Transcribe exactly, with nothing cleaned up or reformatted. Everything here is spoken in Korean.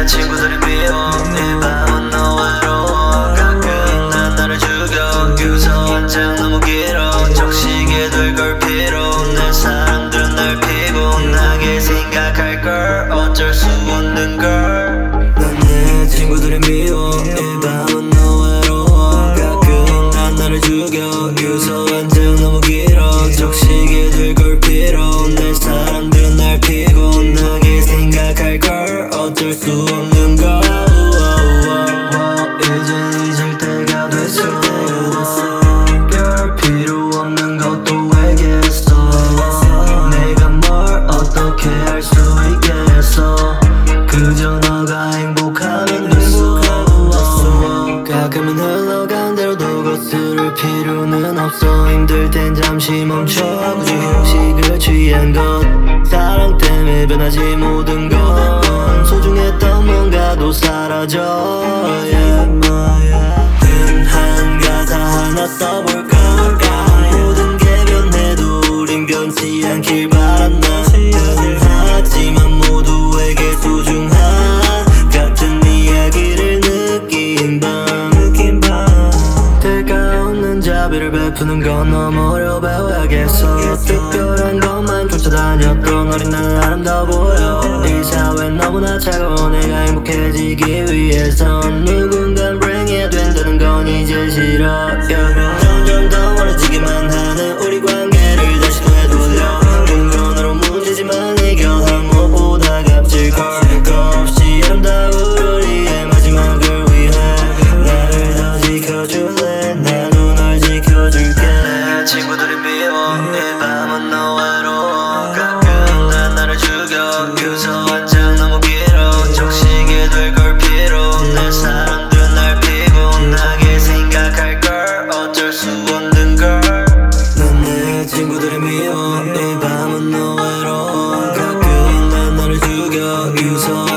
내 친구들이 미워 이 밤은 너와 외로워 가끔 난 나를 죽여 유서한 장 너무 길어 적시게 될 걸 필요 내 사람들은 날 피곤하게 생각할걸 어쩔 수 없는 걸 난 내 친구들이 미워 이 밤은 너와 외로워 가끔 난 나를 죽여 유서한 장 너무 길어 적시게 될 걸 필요 내 사람들은 날 피곤하게 생각할걸 어쩔 수 없는 걸 이젠 잊을 때가 됐어 별 필요 없는 것도 알겠어 내가 뭘 어떻게 할 수 있겠어 그저 너가 행복하면 됐어 가끔은 흘러간 대로 도 거스를 필요는 없어 힘들 땐 잠시 멈춰 굳이 휴식을 취한 것 사랑 때문에 변하지 모든 건 소중했던 뭔가도 사라져 yeah. 한 가사 하나 써볼까 모든 게 변해도 우린 변치 않길 바란다 하지만 모두에게 소중한 같은 이야기를 느낀 밤 대가 없는 자비를 베푸는 건 너무 어려워 배워야겠어 특별한 것만 쫓아다녔던 어린 날 아름다워 보여 이 사회는 너무나 차가워 내가 행복해지기 위해선 누군가 bring해야 된다는 건 이제 싫어 yeah. 점점 더 멀어지기만 하는 우리 관계를 다시 되돌려 눈건으로 문제지만 해결한 무엇보다 값질걸 겁없이 아름다운 우리의 마지막을 위해 나를 더 지켜줄래 나도 널 지켜줄게 내 친구들이 미워 이 밤은 너와 외로워 가끔 난 나를 죽여 유서한 장 너무 길어 적시게 될 걸 필요 내 사람들은 날 피곤하게 생각할걸 어쩔 수 없는 걸 난 내 친구들이 미워 이 밤은 너와 외로워 가끔 난 나를 죽여 유서